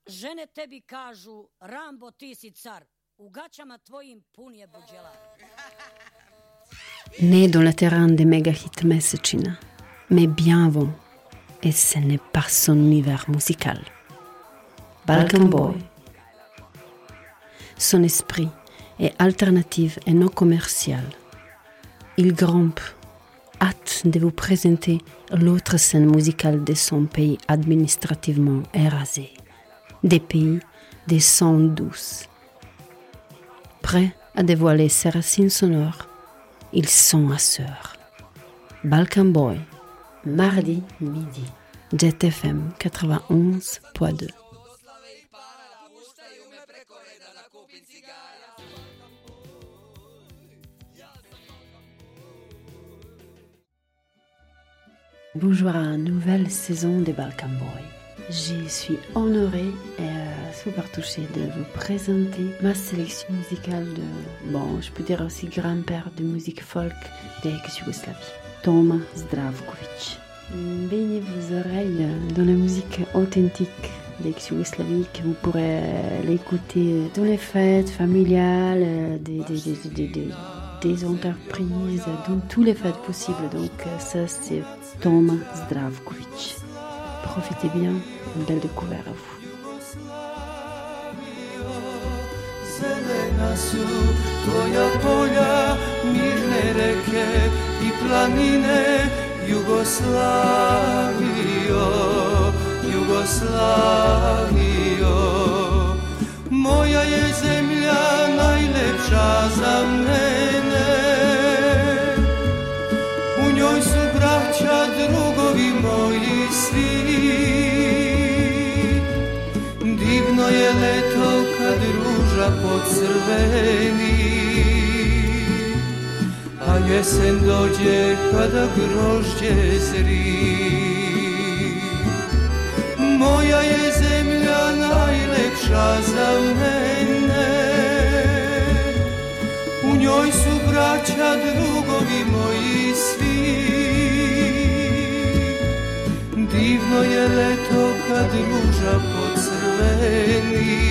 Žene tebi kažu, Rambo ti si car, u gaćama tvojim pun je buđela. Né dans le terrain des méga-hits mesečina, mais bien avant, et ce n'est pas son univers musical. Balkan Boy. Son esprit est alternatif et non commercial. Il grimpe, hâte de vous présenter l'autre scène musicale de son pays administrativement érasé, des pays des sons douces. Prêt à dévoiler ses racines sonores, ils sont à sœur. Balkan Boy, mardi midi, Jet FM 91.2. Bonjour à une nouvelle saison de Balkan Boy. Je suis honorée et super touchée de vous présenter ma sélection musicale de, je peux dire aussi grand-père de musique folk d'ex-Yougoslavie, Toma Zdravkovic. Baignez vos oreilles dans la musique authentique d'ex-Yougoslavie, que vous pourrez l'écouter dans les fêtes familiales, des entreprises, dans toutes les fêtes possibles. Donc ça c'est Toma Zdravkovic. Profitez bien, une belle découverte à vous. Zelena su tvoja polja, mirne reke I planine, Jugoslavio, Jugoslavio. Moja je zemlja najlepša za mene, u njoj su braća, drugovi moji svi. Divno je leto kad ruža pocrveni, a jesen dođe kada grožđe zri. Moja je zemlja najlepša za mene, u njoj su braća, drugovi moji svi. Divno je leto kad ruža pocrveni,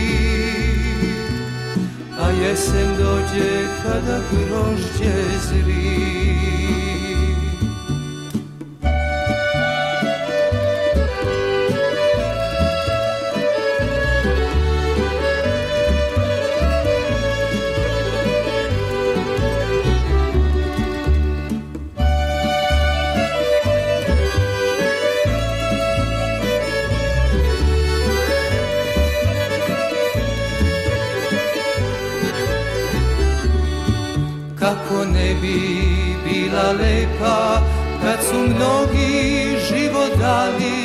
a jesen dođe kada grožđe zri. Kako ne bi bila lepa kad su mnogi život dali,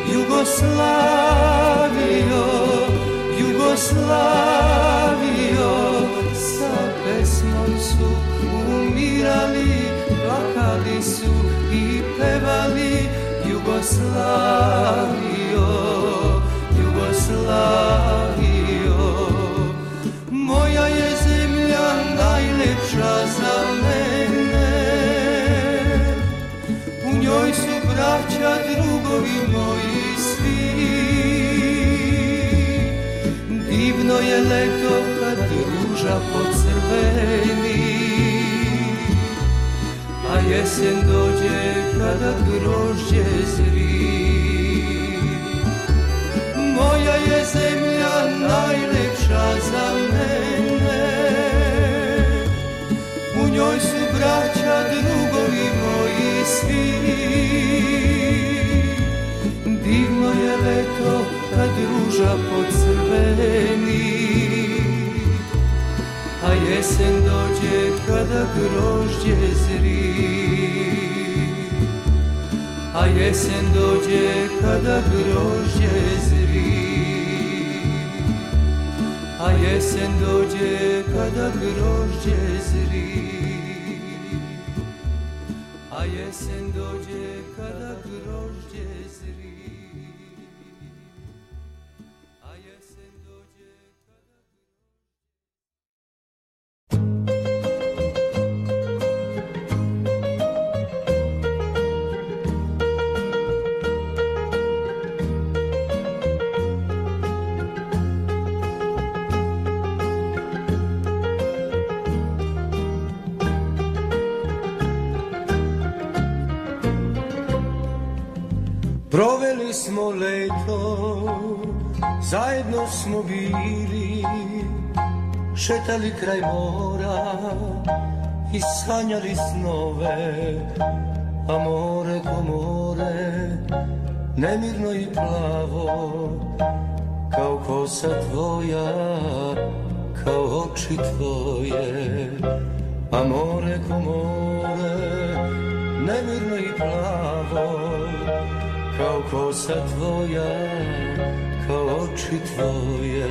Jugoslavio, Jugoslavio. Sa pesmom su umirali, plakali su I pevali, Jugoslavio, Jugoslavio. Moja je zemlja najlepša za mene, u njoj su braća, drugovi moji svi. Divno je leto kad ruža pocrveni, a jesen dođe kada grožđe zri. Moja je zemlja najlepša za mene, u njoj su braća, drugovi moji svi. Divno je leto kad ruža pocrveni, a jesen dođe kada grožđe zri. A jesen dođe kada grožđe zri. A jesen dođe kada grožđe zri. A jesen dođe kada grožđe zri. A jesen dođe kada... Proveli smo leto, zajedno smo bili, šetali kraj mora i sanjali snove, a more ko more, nemirno i plavo, kao kosa tvoja, kao oči tvoje, a more ko more, nemirno i plavo, kao kosa tvoja, kao oči tvoje.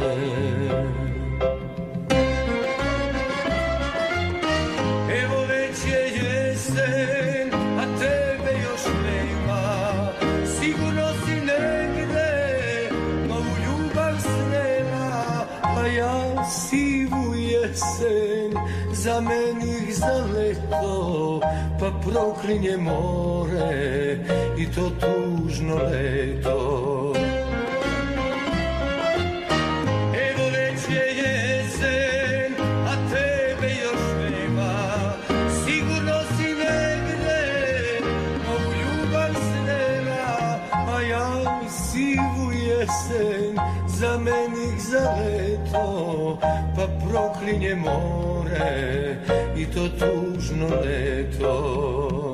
Evo već je jesen, a tebe još nema, sigurno si negde novu ljubav srela, a ja sivu jesen zamenih za leto, pa proklinje more i to tužno leto. Evo već je jesen, a tebe još nema, sigurno si negde novu ljubav srela, a ja sivu jesen zamenih za leto, pa proklinje more i to tužno leto.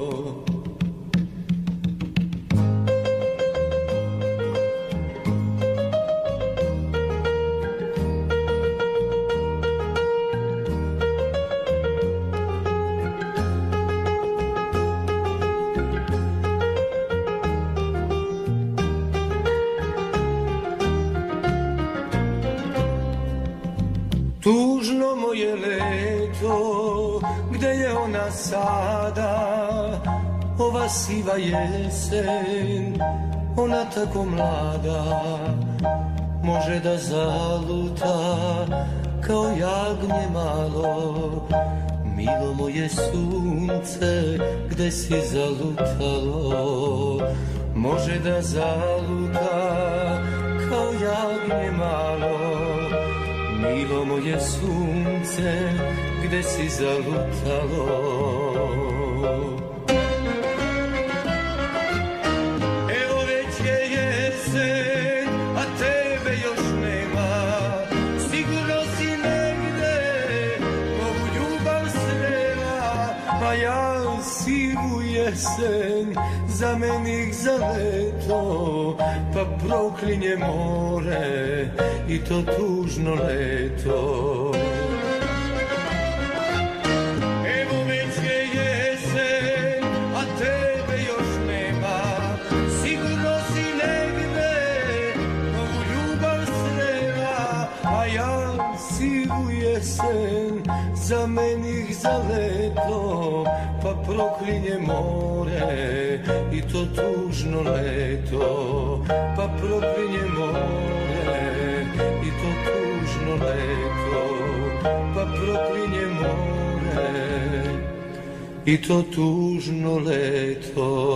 Tužno moje leto, gde je ona sada, ova siva jesen, ona tako mlada, može da zaluta kao jagnje malo. Milo moje sunce, gde si zalutalo, može da zaluta kao jagnje malo. Milo moje sunce, gde si zalutalo. Evo već je jesen, a tebe još nema, sigurno si negde novu ljubav srela, a ja sivu jesen zamenih za leto, pa proklinje more i to tužno leto. Evo već je jesen, a tebe još nema, sigurno si negde novu ljubav srela, a ja sivu jesen zamenih za leto, pa proklinje more i to tužno leto, pa proklinje more i to tužno leto, pa proklinje more i to tužno leto.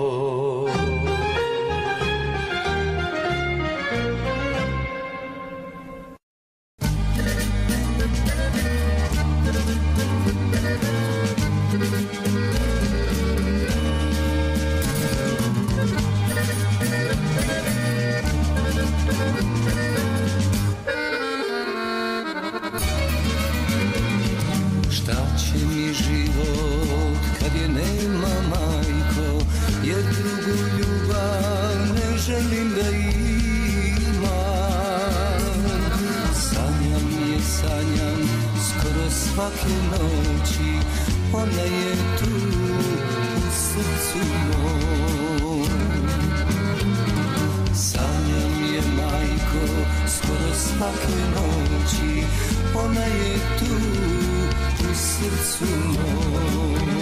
Svake noći ona je tu u srcu mom. Sanjam je, majko, skoro svake noći ona je tu u srcu mom.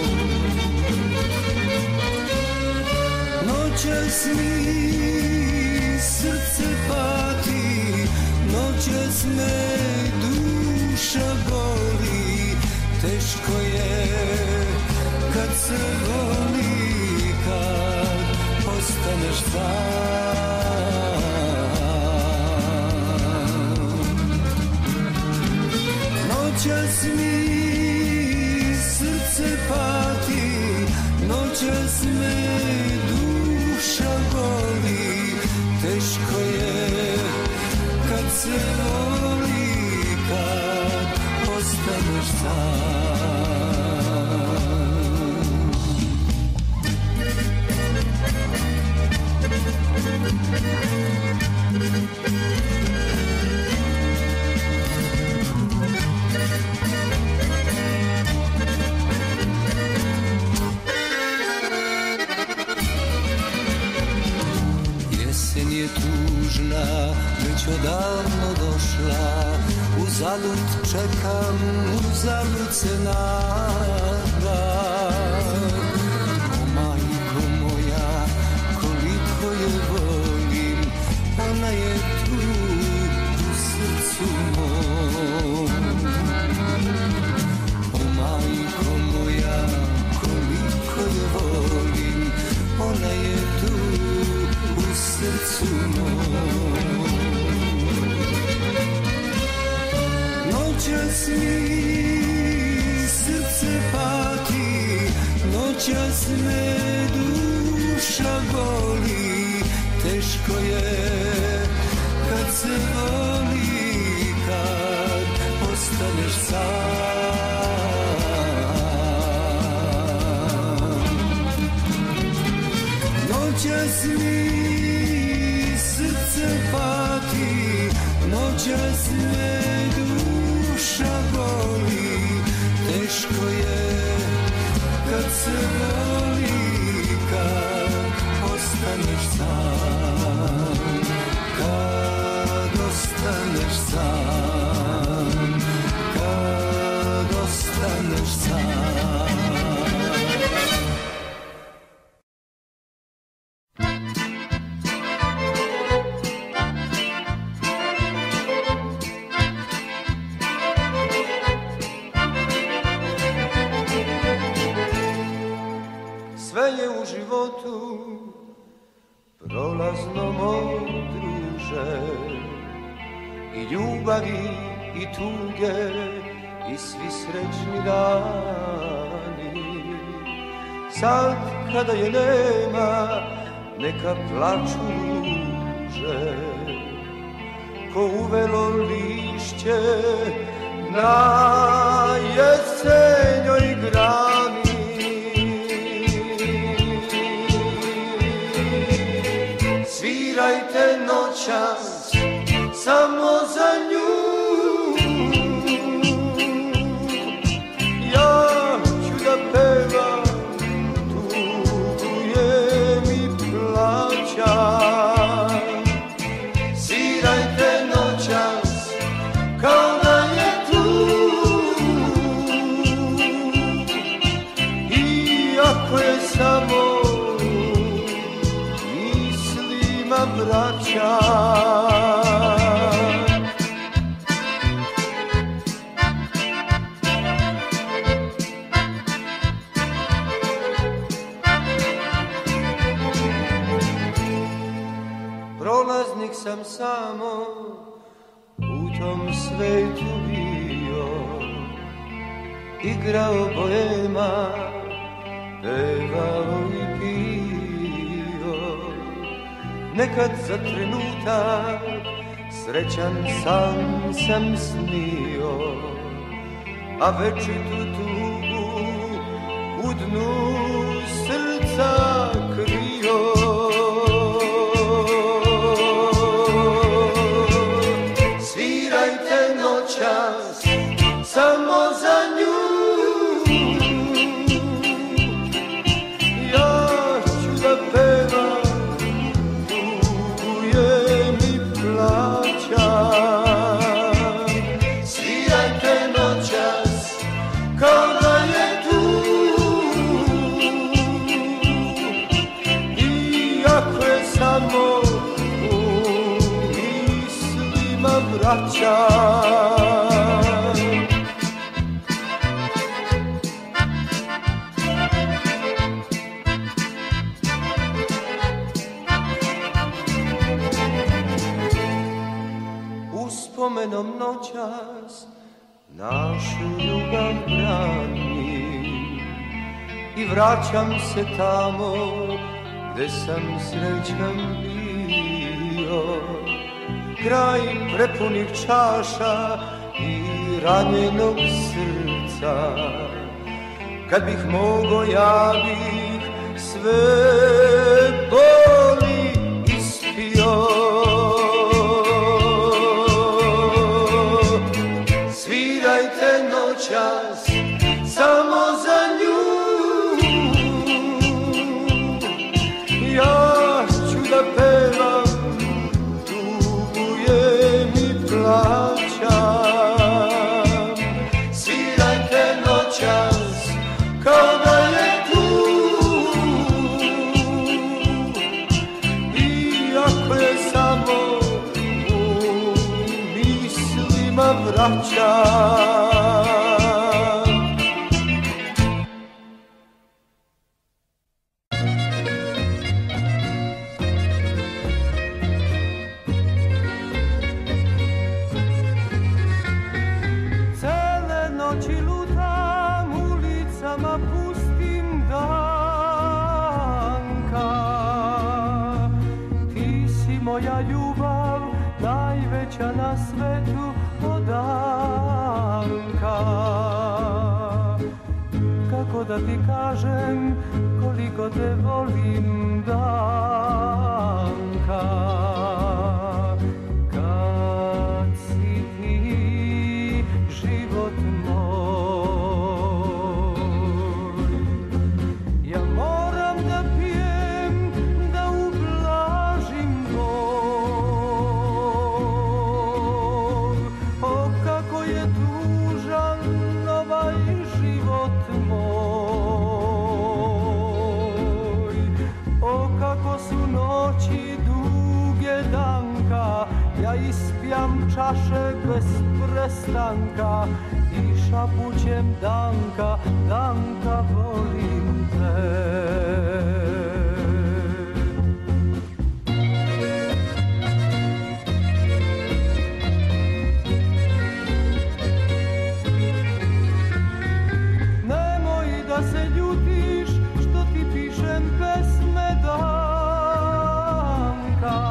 Noćas mi srce pati, noćas me duša boli, teško je kad se voli, kad ostaneš sam. Noćas mi srce pati, noćas me duša boli, teško je kad se voli, kad ostaneš sam. Jesen je tužna, već odavno došla, uzalud čekam, uzalud se nadam. O majko moja, koliko je volim, ona je tu u srcu mom. O majko moja, koliko je volim, ona je tu u srcu mom. Noćas mi srce pati, noćas me duša boli, teško je kad se voli, kad ostaneš sam. Noćas mi srce pati, noćas me duša boli, teško je kad se voli, kad ostaneš sam, kad ostaneš sam, kad ostaneš sam. Prolazno moj druže, i ljubavi i tuge i svi srećni dani. Sad kada je nema, neka plaču ruže, ko uvelo lišće na jesenjoj grani. Svirajte noćas samo za nju, ja ću da pevam, tugujem i plaćam. Svirajte noćas kao da je tu, iako je samo vraća. Prolaznik sam samo u tom svetu bio, igrao boema, pevao i pio. Nekad za trenutak srećan san sam snio, a večitu tugu u dnu srca krio. Svirajte noćas samo za nju, ja ću da pevam, svirajte noćas kao da je tu, iako je samo u mislima vraća. Spomenom noćas našu ljubav branim i vraćam se tamo gde sam srećan bio. kraj prepunih čaša i ranjenog srca. Kad bih mogo, ja bih sve boli ispio. Svirajte noćas samo za nju, ja ću da pevam, tugujem i plaćam. Svirajte noćas kao da je tu, iako je samo u mislima vraćam. Moja ljubav najveća na svetu od Anka. Kako da ti kažem koliko te volim, Danka. Kad si ti život moj, ja moram da pijem, da ublažim bol. O, kako je tužan ovaj život moj. O, kako su noći duge, Danka, ja ispijam čaše bez prestanka i šapućem Danka, Danka, volim te. Nemoj da se ljutiš što ti pišem pesme, Danka.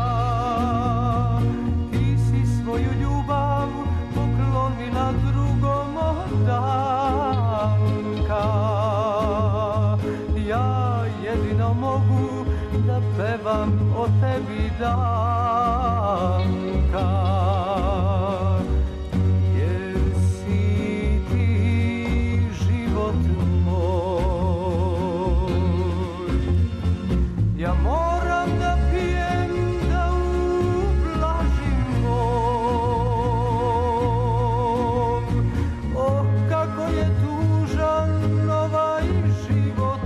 Ti si svoju ljubav poklonila drugom od Danka. Ja jedino mogu da pevam o tebi, Danka. Jer si ti život moj. Ja moram da pijem, da ublažim bol. O, kako je tužan ovaj život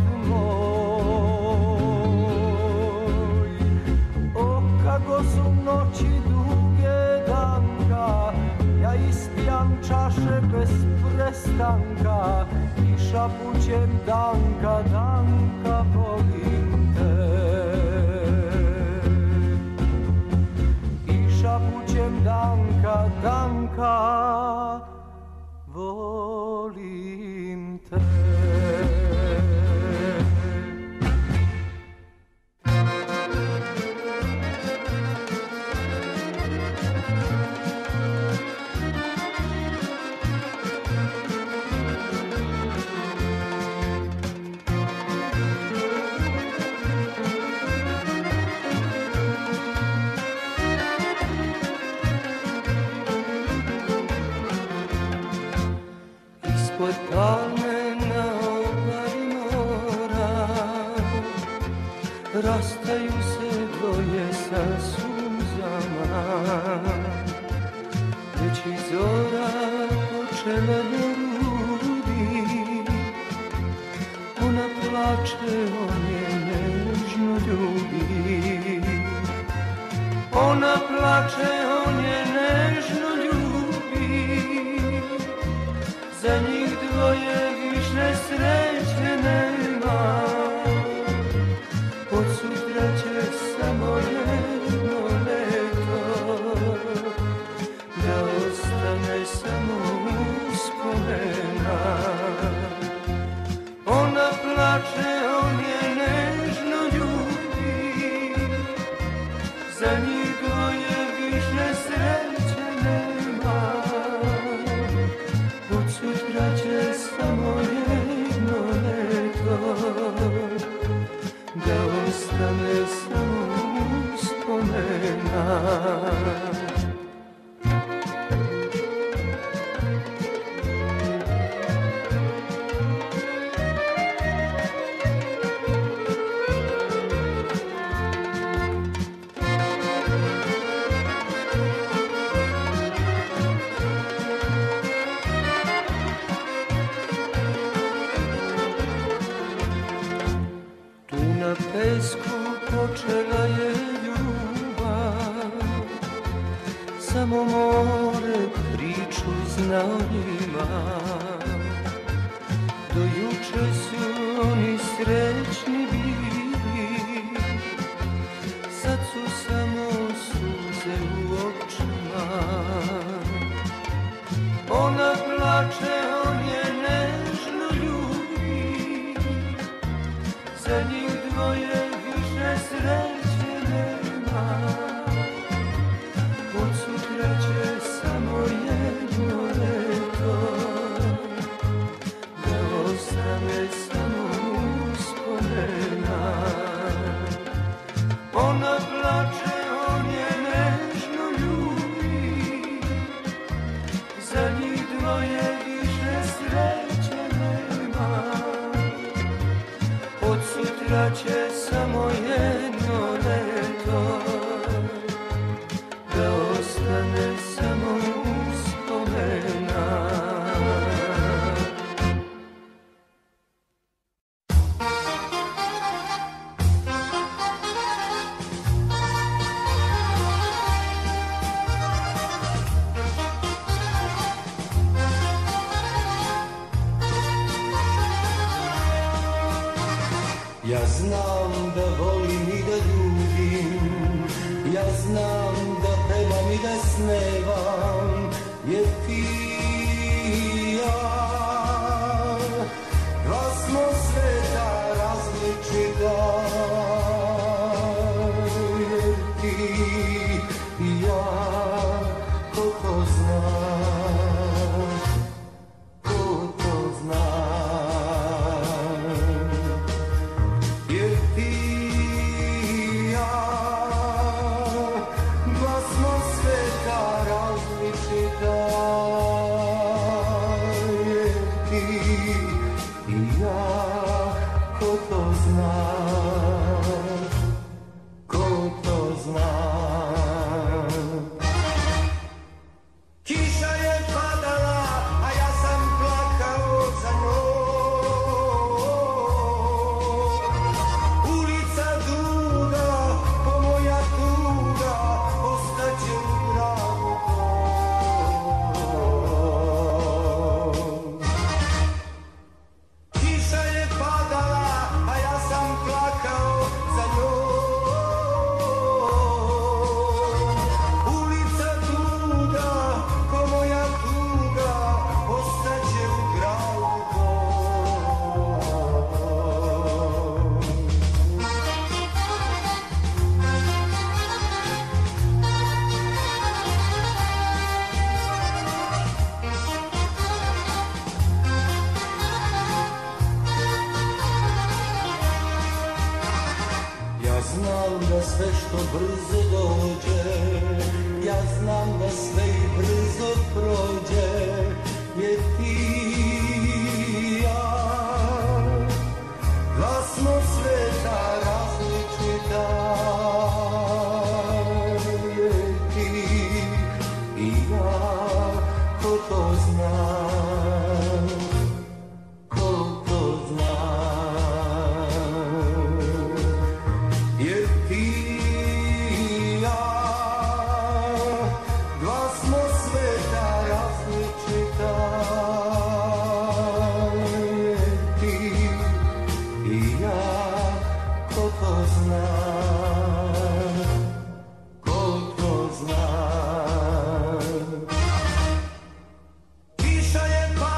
moj. O, kako su noći duge, Danka, ja ispijam čaše bez prestanka i šapućem Danka, Danka, volim te. I šapućem Danka, Danka, volim te. Ispod palme na obali mora rastaju se dvoje sa suzama. Već i zora počela da rudi, ona plače, on je nežno ljubi. Ona plače, on je nežno ljubi. Za njih dvoje više sreće nema. Od sutra će samo jedno leto, da ostane samo uspomena. Ona plače, on je nežno ljubi. Za njih dvoje više sreće sna o njima. Do juče su oni srećni bili, sad su samo suze u očima. Ona plače, on je nežno ljubi, za njih dvoje više sreće nema. Od sutra će samo jedno leto, da ostane samo uspomena. Ona plače, on je nežno ljubi, za njih dvoje više sreće nema. Od sutra će samo jedno leto, da ostane samo uspomena. Ja znam da volim i da ljubim, ja znam da pevam i da snevam, jer ti i ja, dva smo sveta različita, jer ti i ja, ko to zna, ko to zna. Kiša je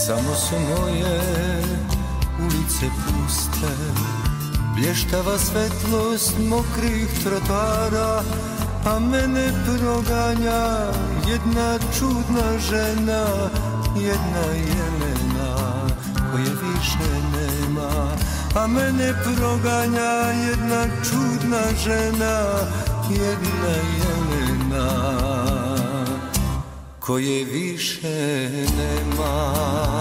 Samo su moje ulice puste, blještava svetlost mokrih trotoara, a mene proganja jedna čudna žena, jedna Jelena koje više nema. A mene proganja jedna čudna žena, jedna Jelena koje više nema.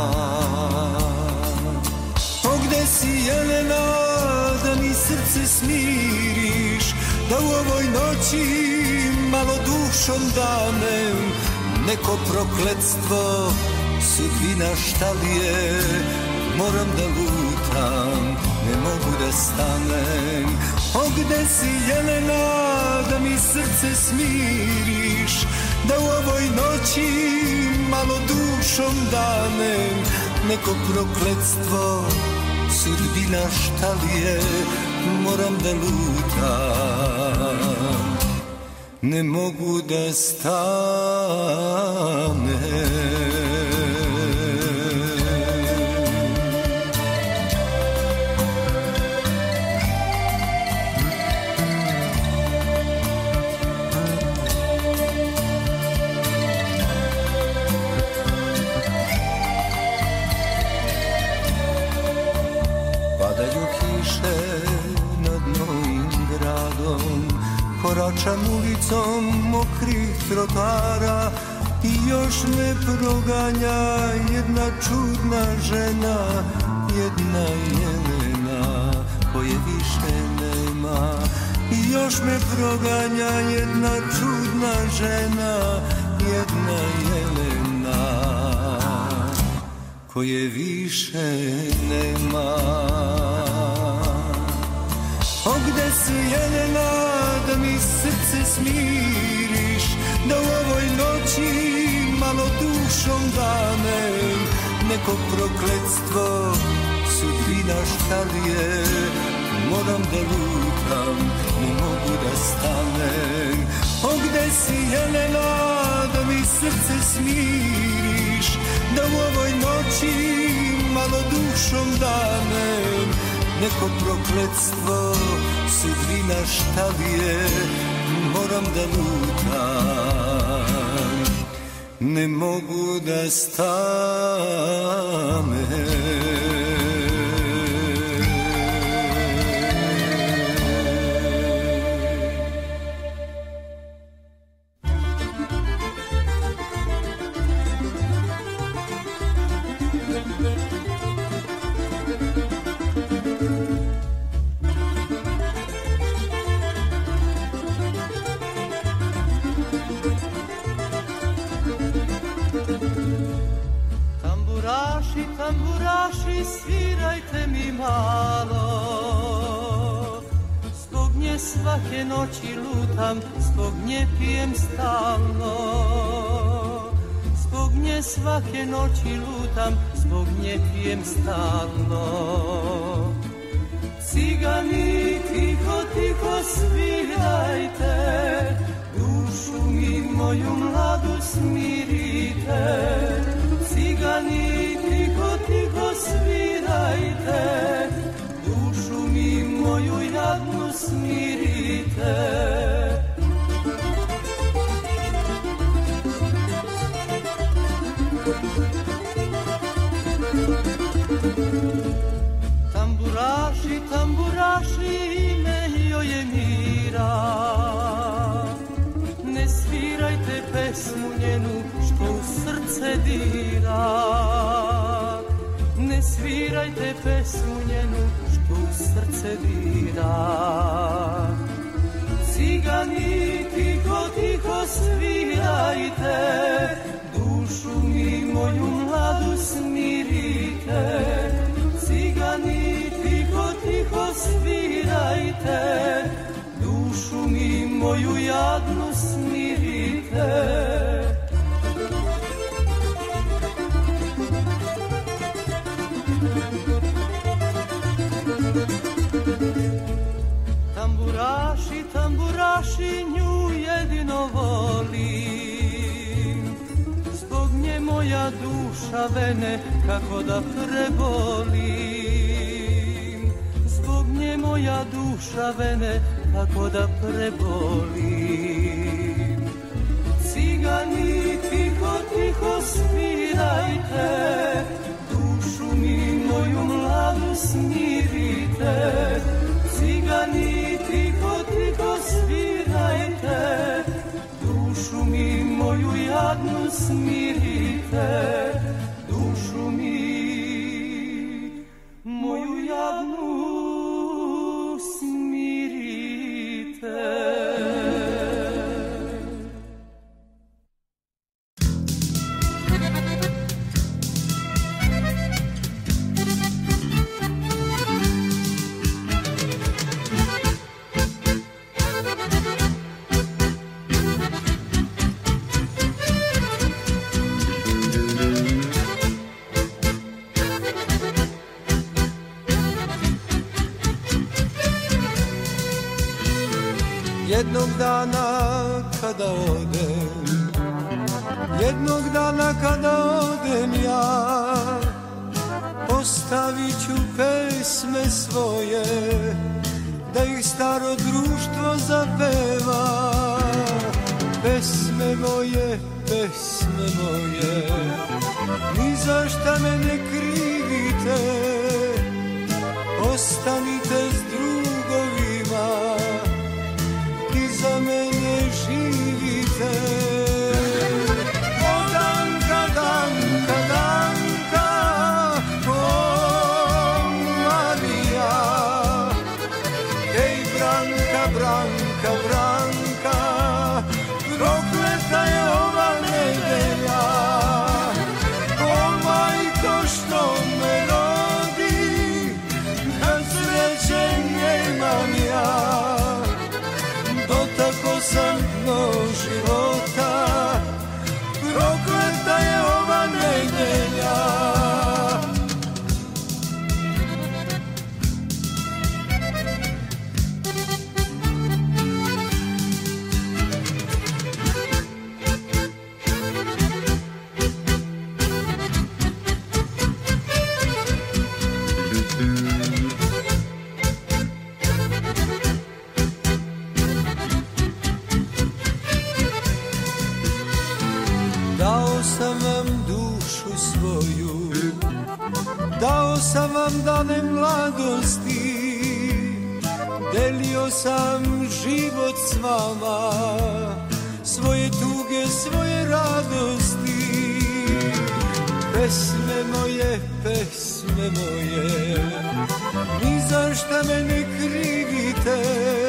O gde si Jelena, da mi srce smiriš, da u ovoj noći malo dušom danem neko prokletstvo sudbina šta li je. Moram da lutam, ne mogu da stanem. O gde si Jelena, da mi srce smiriš, da u ovoj noći malo dušom danem neko prokletstvo sudbina šta li je. Moram da lutam, ne mogu da stanem. Koračam ulicom mokrih trotara i još me proganja jedna čudna žena, jedna Jelena koje više nema. I još me proganja jedna čudna žena, jedna Jelena koje više nema. O gde si Jelena, da mi srce smiriš, da u ovoj noći malo dušom danem neko prokletstvo sudbina šta li je. Moram da lutam, ne mogu da stanem. O gde si Jelena, da mi srce smiriš, da u ovoj noći malo dušom danem neko prokletstvo sudbina šta li je. Moram da lutam, ne mogu da stanem. Tamburaši, svirajte mi malo, zbog nje svake noći lutam, zbog nje pijem stalno. Zbog nje svake noći lutam, zbog nje pijem stalno. Cigani, tiho, tiho svirajte, dušu mi moju mladu smirite. Cigani, tiho, tiho svirajte, dušu mi moju jadnu smirite. Tamburaši, tamburaši, ime joj je Mira. Ne svirajte pesmu njenu što u srce dira. Ne svirajte pesmu njenu što u srce dira. Cigani, tiho, tiho svirajte, dušu mi moju mladu smirite. Cigani, tiho, tiho svirajte, dušu mi moju jadnu smirite. Tamburaši, tamburaši, nju jedino volim, zbog nje moja duša vene kako da prebolim, zbog nje moja duša vene, kako da prebolim. Cigani, tiho, tiho svirajte, dušu mi moju mladu smirite. Cigani, tiho, tiho svirajte, dušu mi moju jadnu smirite. Dušu mi moju jadnu smirite. Jednog dana kada odem, jednog dana kada odem ja, ostavit ću pesme svoje, da ih staro društvo zapeva. Pesme moje, ni za šta me ne krivite, ostanite s drugovima, za mene živite. O Danka, Danka, Danka, o Marija. Ej Branka, Branka, Branka, prokleta je ova nedelja. O majko što me rodi, kad sreće nemam ja. Tako sam dno života, prokleta je ova nedelja. Dao sam vam dane mladosti, delio sam život s vama, svoje tuge, svoje radosti. Pesme moje, ni za šta me ne krivite,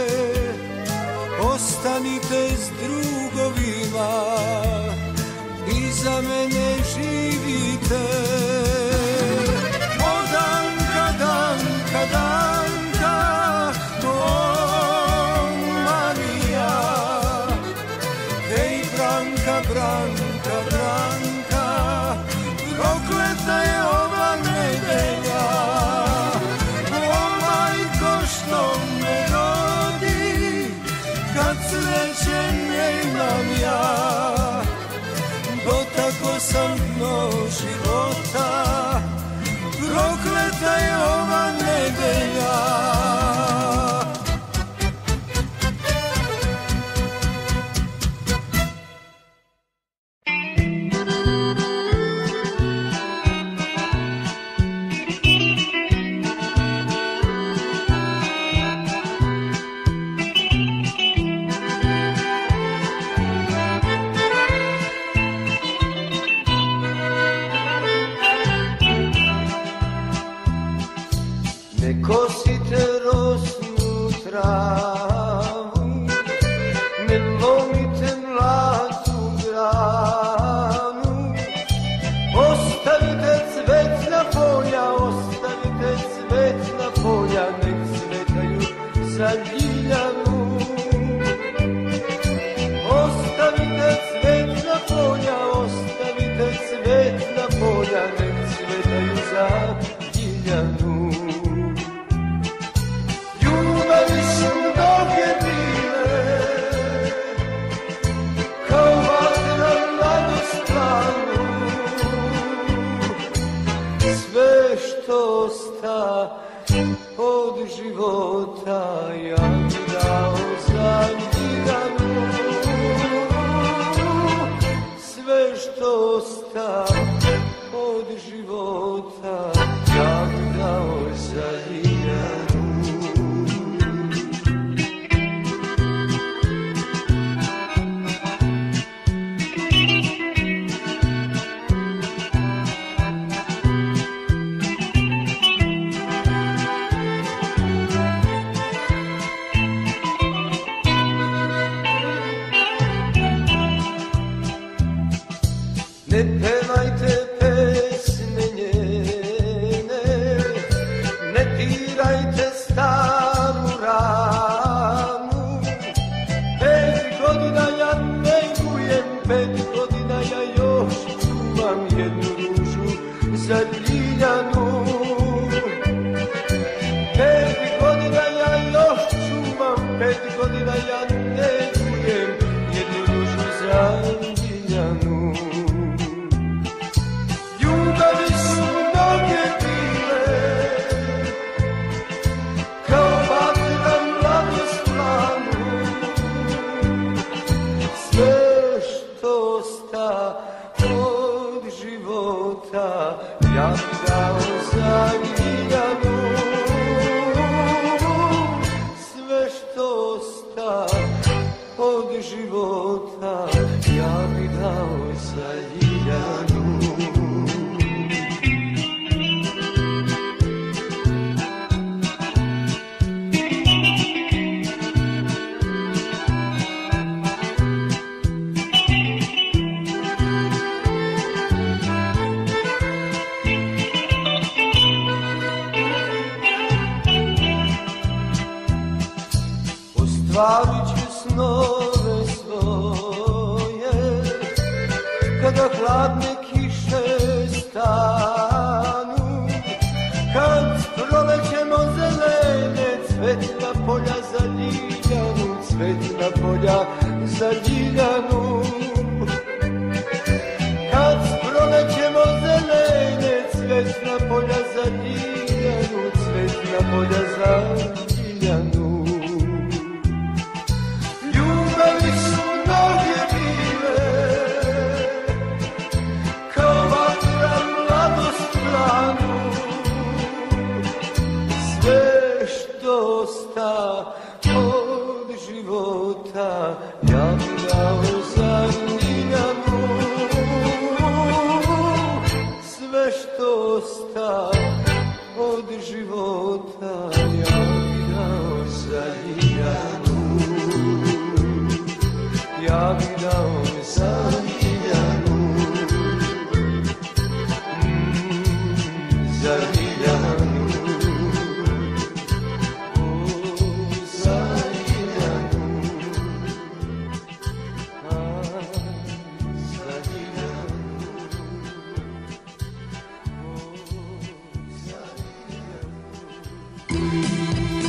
ostanite s drugovima i za mene živite. Danka, Danka, o Marija. Ej Branka, Branka, Branka, prokleta je ova nedelja. O majko što me rodi, kad sreće nemam ja. Dotako sam dno života, prokleta je ova nedelja. Kosite rosnu travu, ne lomite mladu granu, ostavite cvetna polja, ostavite cvetna polja, nek cvetaju za ljiljanu. Ostavite cvetna polja, ostavite cvetna polja, nek cvetaju za ljiljanu. sve što sta od života ja bi dao za Ljiljanu. Sve što sta od života ja bi dao za Ljiljanu. Ne pevajte pesme njene, ne dirajte staru ranu. 5 godina ja negujem, 5 godina ja još čuvam jednu ružu za Ljiljanu. 5 godina ja još čuvam, 5 godina ja negujem jednu ružu za Ljiljanu. Ljubavi su mnoge bile, kao vatra mladost planu. Sve što sta od života ja bi dao za Ljiljanu. Sve što sta od života ja bi dao za Ljiljanu. Ostvarit ću snove svoje kada hladne kiše stanu, kad prolećemo zelene cvetna polja za Ljiljanu, cvetna polja za Ljiljanu. Kad prolećemo zelene cvetna polja za Ljiljanu, cvetna polja za Ljiljanu. Ljubavi su mnoge bile, kao vatra mladost planu. Sve što sta od života ja bi dao za Ljiljanu. Sve što sta od života ja bi dao za Ljiljanu. Ja bi dao za Ljiljanu, za Ljiljanu, za Ljiljanu, za Ljiljanu, za Ljiljanu.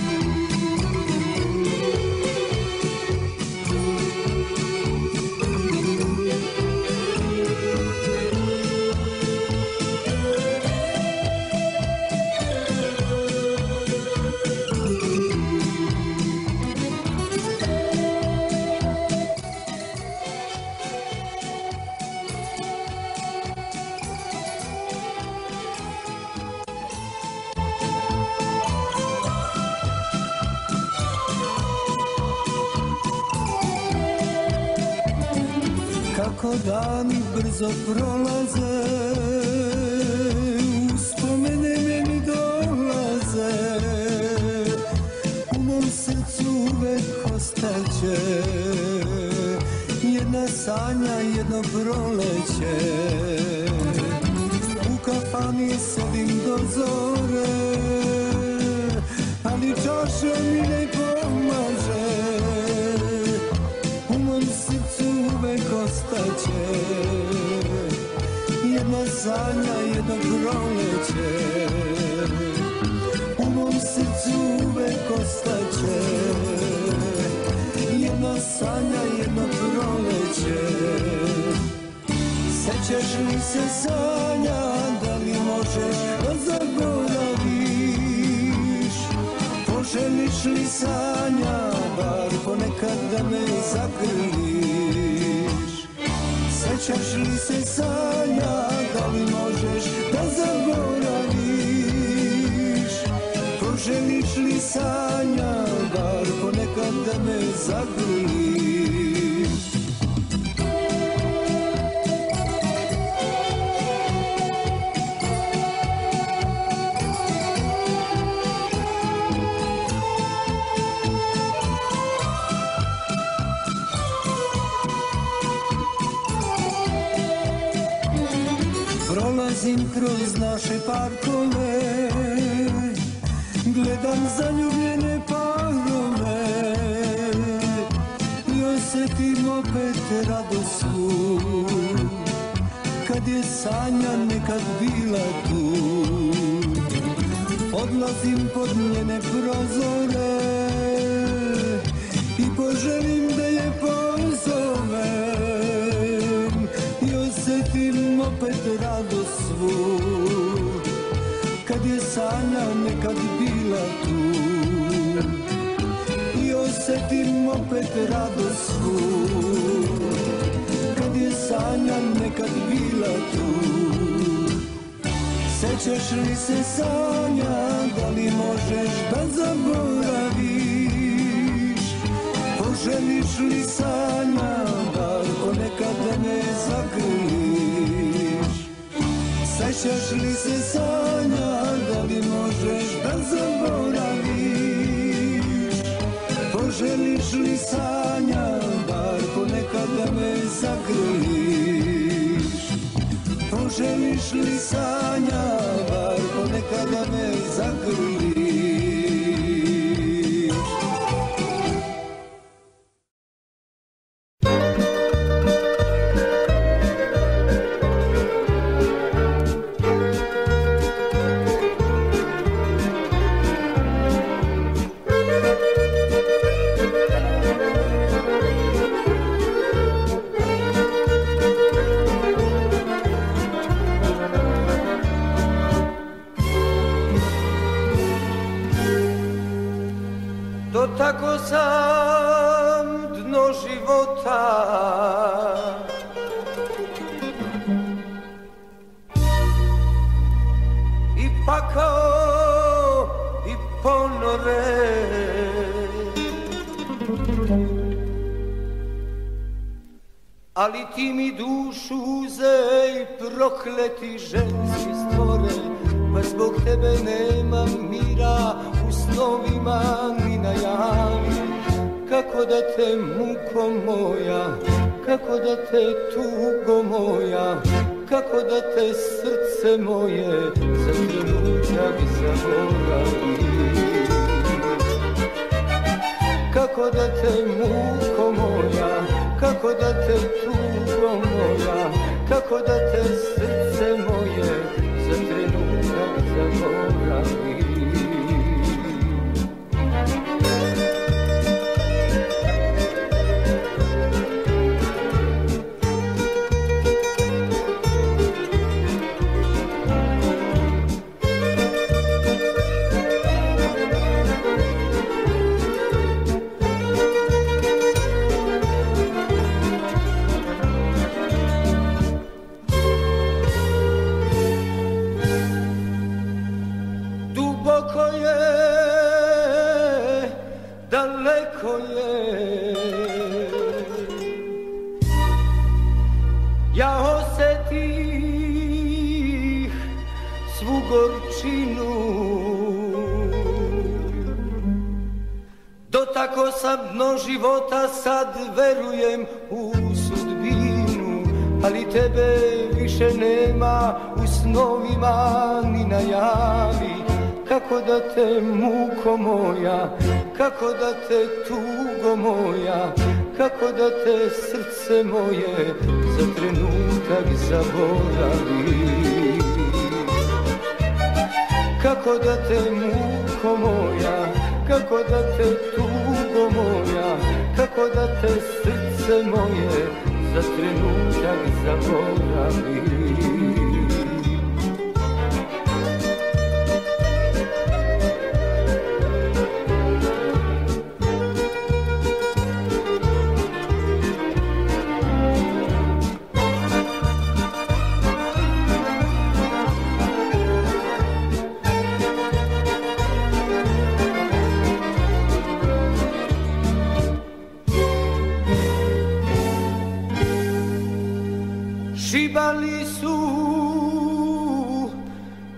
Kako dani brzo prolaze, uspomene meni dolaze, u mom srcu uvek ostaće jedna sanja, jedno proleće. U kafani sedim do zore, ali čaša mi ne pomaže. U mom srcu uvek ostaće jedna sanja, jedno proleće. U mom srcu uvek ostaće jedna sanja, jedno proleće. Sećaš li se sanja, da li možeš možeš da zaboraviš? Poželiš li sanja, bar ponekad da me zagrliš? Sećaš li se sanja, da li možeš da zaboraviš? Poželiš li sanja, bar ponekad da me zagrliš? Prolazim kroz naše parkove, gledam zaljubljene parove i osjetim opet radost svu, kad je sanja nekad bila tu. Odlazim pod njene prozore i poželim da je pozovem i osjetim opet radost svu, kad je sanja nekad bila tu. I osjetim opet radost svu, kad je sanja nekad bila tu. Sećaš li se sanja, da li možeš da zaboraviš? Poželiš li sanja, bar ponekad da me zagrliš? Sećaš li se sanja, da li možeš da zaboraviš? Poželiš li sanja, bar ponekad da me zagrliš? Poželiš li sanja, bar ponekad da me zagrliš? Tako sam dno života i pakao i ponore, ali ti mi dušu uze i prokleti ženski stvore, pa zbog tebe nema mira u snovima ni na javi. Kako da te muko moja, kako da te tugo moja, kako da te srce moje za trenutak zaboravi. Kako da te muko moja, kako da te tugo moja, kako da te srce moje za trenutak zaboravi. Ja osetih svu gorčinu, dotako sam dno života, sad verujem u sudbinu, ali tebe više nema u snovima ni na javi. Kako da te muko moja, kako da te tugo moja, kako da te srce moje za trenutak zaboravi. Kako da te muko moja, kako da te tugo moja, kako da te srce moje za trenutak zaboravi.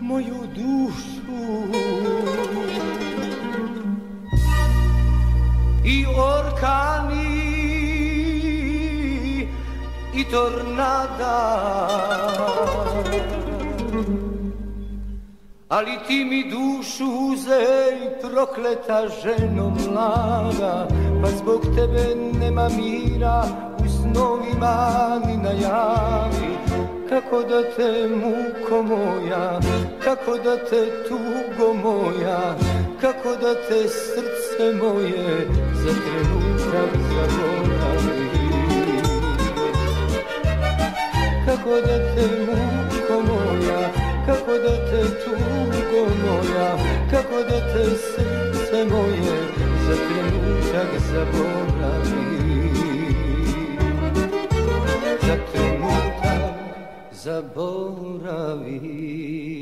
moju dušu. I orkani i tornada, ali ti mi dušu uzej, prokleta ženo mlada, pa zbog tebe nema mira, u snovima ni najavi. Kako da te muko moja, kako da te tugo moja, kako da te srce moje za trenutak zaboravi. Kako da te muko moja, kako da te tugo moja, kako da te srce moje za trenutak zaboravi. Za trenutak zaboravi.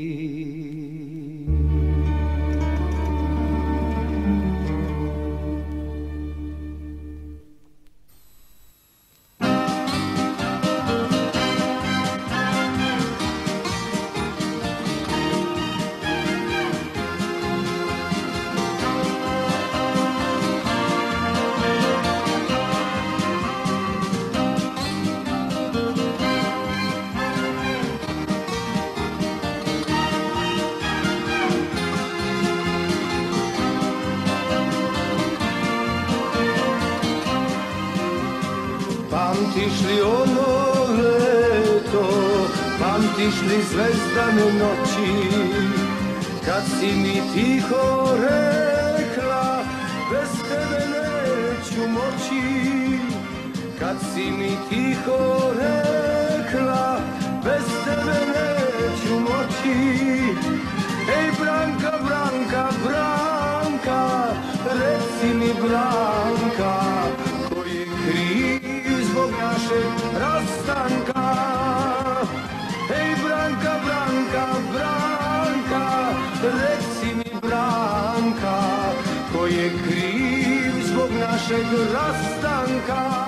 Pamtiš li ono leto, pamtiš li zvezdane noći, kad si mi tiho rekla, bez tebe neću moći. Kad si mi tiho rekla, bez tebe neću moći. Ej Branka, Branka, Branka, reci mi Branka, ko je kriv zbog našeg rastanka. Ej Branka, Branka, Branka, reci mi Branka, ko je kriv zbog našeg rastanka.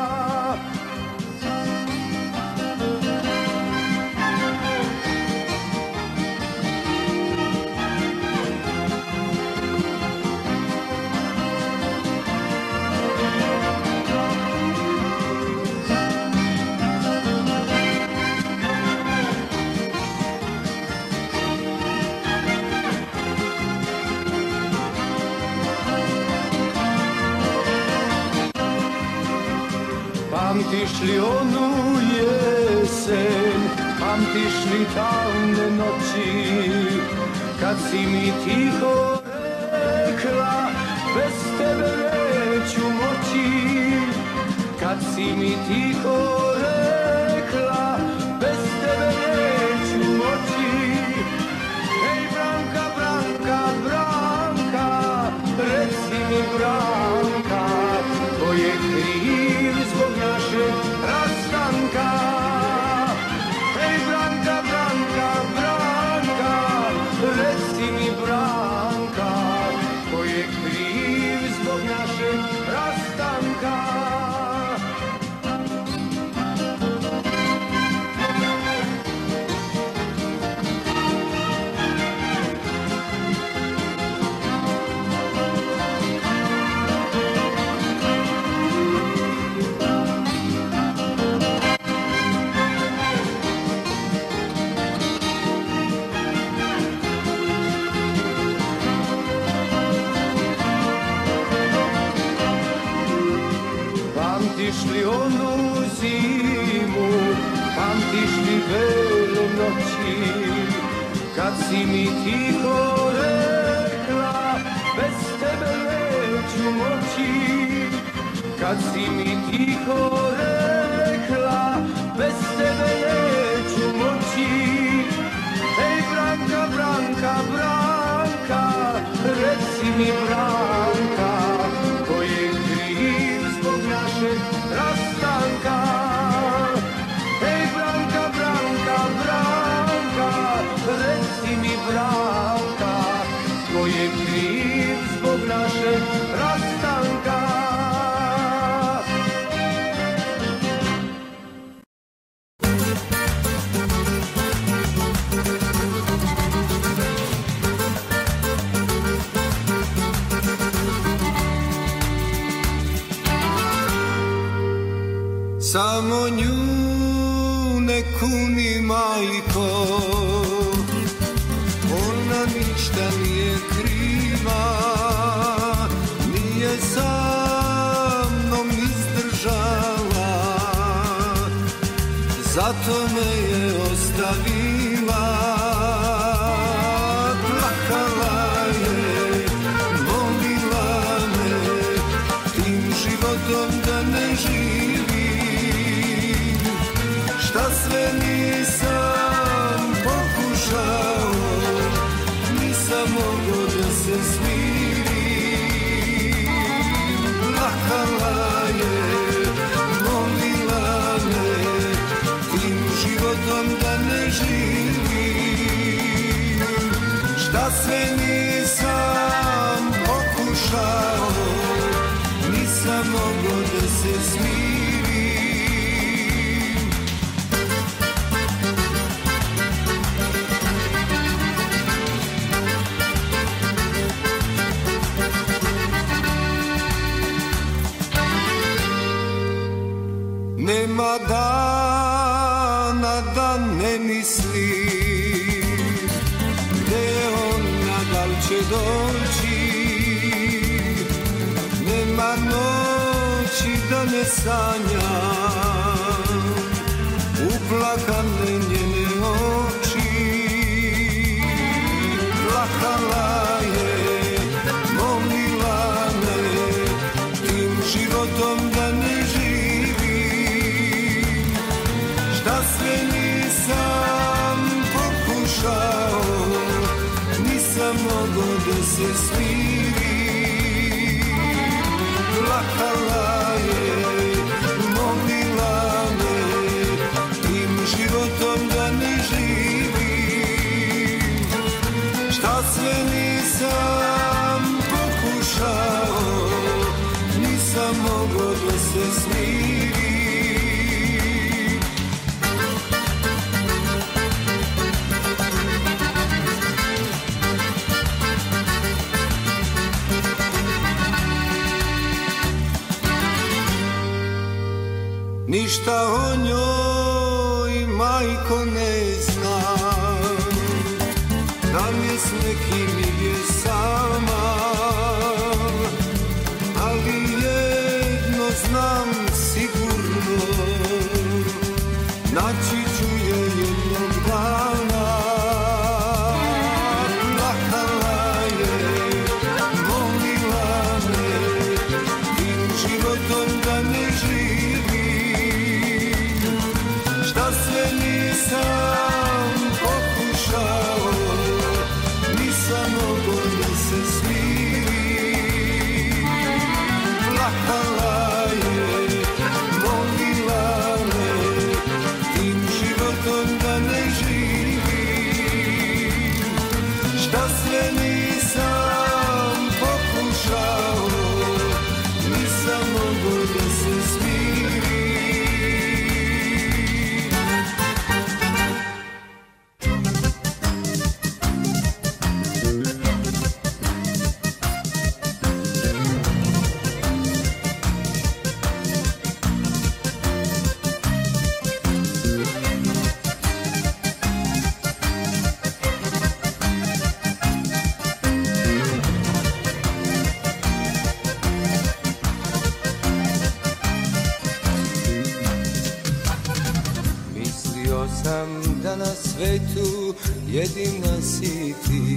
Pamtiš li onu jesen, pamtiš li tamne noći, kad si mi tiho rekla, bez tebe neću moći. Kad si mi tiho rekla, bez tebe neću moći. Ej Branka, Branka, Branka, reci mi Branka, ko je kriv zbog našeg rastanka. Ej Branka, Branka, Branka, reci mi Branka, ko je kriv zbog našeg rastanka. Pamtiš li onu zimu, pamtiš li bele noći, kad si mi tiho rekla, bez tebe neću moći. Kad si mi tiho rekla, bez tebe neću moći. Ej Branka, Branka, Branka, reci mi Branka, ko je kriv zbog našeg rastanka. Ej Branka, Branka, Branka, reci mi Branka, ko je kriv zbog našeg rastanka. Samo nju ne kuni, majko, ona ništa nije kriva, nije sa mnom izdržala, zato me je ostavila. Plakala je, molila me, tim životom da ne živim. Šta sve nisam pokušao, nisam mogao da se smirim. Plakala je, molila me, tim životom da ne živim. Šta sve nisam pokušao, nisam mogao da se smirim. Nema dana da ne mislim gde je ona, da li će doći. Nema noći da ne sanjam uplakane njene oči. Plakala je, molila me, tim životom da ne šta sve nisam pokušao, nisam mogao da se smirim. Plakala je, molila me, tim životom da ne živim. Šta sve nisam pokušao, nisam mogao da se smirim. Ništa o njoj, majko, ne znam, da li je s nekim ili je sama, ali jedno znam sigurno, naći ću je jednog dana. Plakala je, molila me, tim životom da ne živim. Šta sve nisam pokušao, nisam mogao da se smirim. Plakala je, molila me, tim životom da ne živim. Šta sve nisam pokušao, nisam mogao da se smirim. Da na svetu jedina si ti,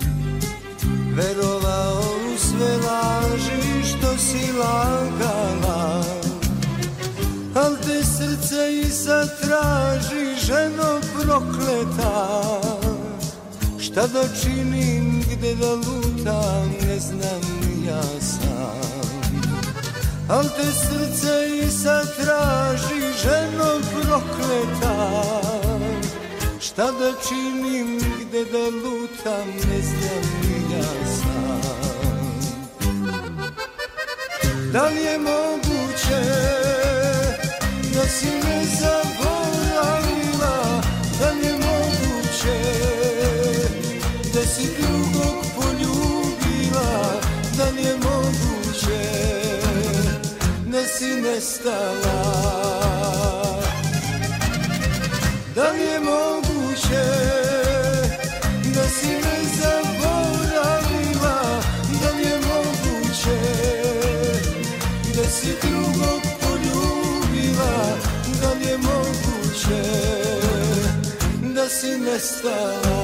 verovao u sve laži što si lagala, al te srce i sad traži, ženo prokleta. Šta da činim, gde da lutam, ne znam ni ja sam, al te srce i sad traži, ženo prokleta. Šta da činim, gde da lutam, ne znam ni ja sam. Da li je moguće da si me zaboravila, da li je moguće da si drugog poljubila, da li je moguće da si nestala. nestala.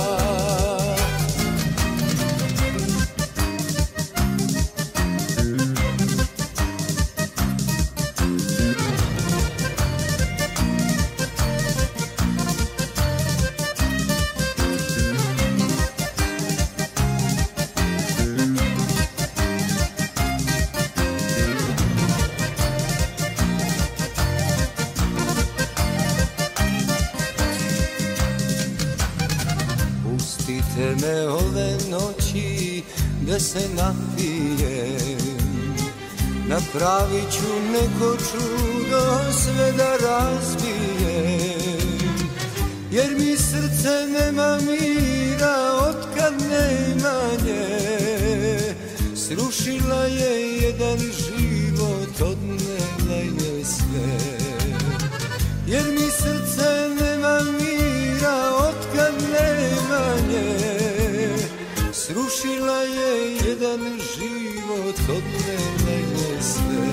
Pustite me ove noći da se napijem, napravit ću neko čudo sve da razbijem, jer mi srce nema mira otkad nema nje. Srušila je jedan život, odnela je sve, jer mi srce nema mira otkad nema nje. Srušila je jedan život, odnela je sve.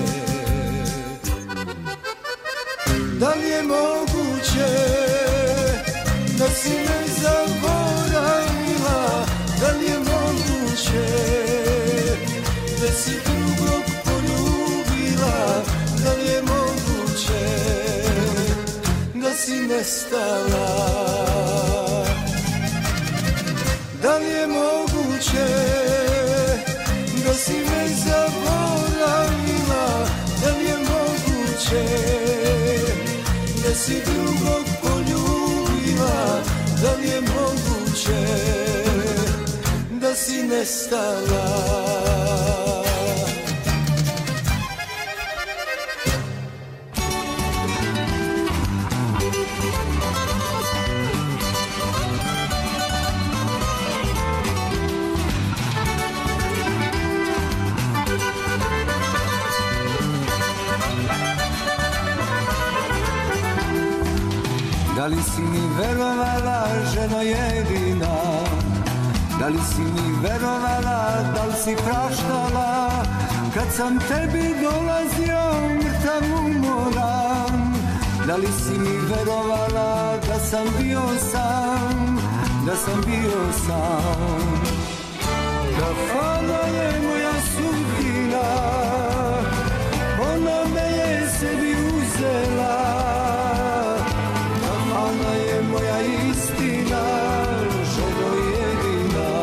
Da li je moguće da si me zaboravila? Da li je moguće da si drugog poljubila? Da li je moguće da si nestala? Da li je moguće da si me zaboravila? Da li je moguće da si drugog poljubila? Da li je moguće da si nestala? Da li si mi verovala, ženo jedina? Da li si mi verovala, da li si praštala kad sam tebi dolazio mrtav umoran? Da li si mi verovala da sam bio sam, da sam bio sam? Kafana je moja sudbina, ona me je sebi uzela. Ona je moja istina, ženo jedina.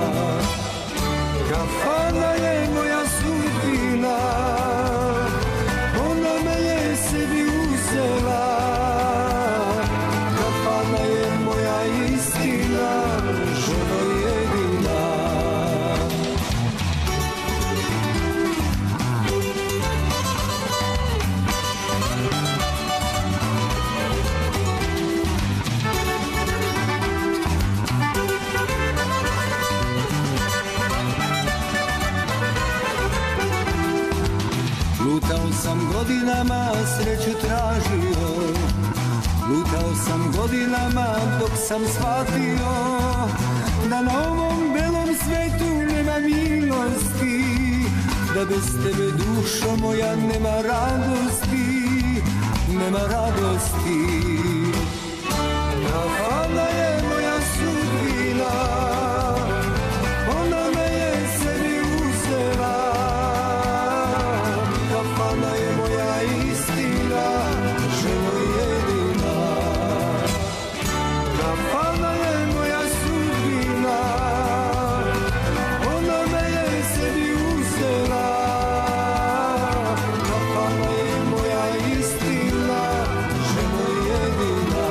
Kafana je moja sudbina, ona me je sebi uzela. Kafana je moja istina, ženo jedina. Lutao sam godinama, sreću tražio. Lutao sam godinama dok sam shvatio da na ovom belom svetu nema milosti, da bez tebe dušo moja nema radosti, nema radosti. Kafana je moja sudbina, ona me je sebi uzela. Kafana je moja istina, ženo jedina. Kafana je moja sudbina, ona me je sebi uzela. Kafana je moja istina, ženo jedina.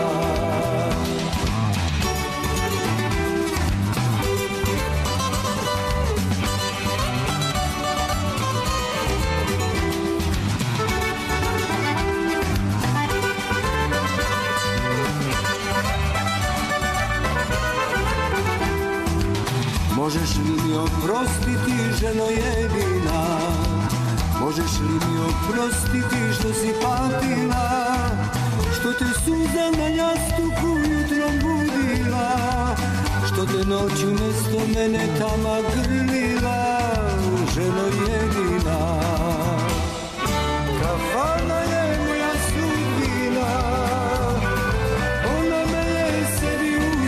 Možeš li mi oprostiti, ženo jedina? Možeš li mi oprostiti što si patila, što te suza na jastuku jutrom budila, što te noću mesto mene tama grlila, ženo jedina. Kafana je moja sudbina, ona me je sebi uzela.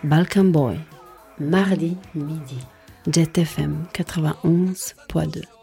Balkan Boy, mardi midi, Jet FM 91.2.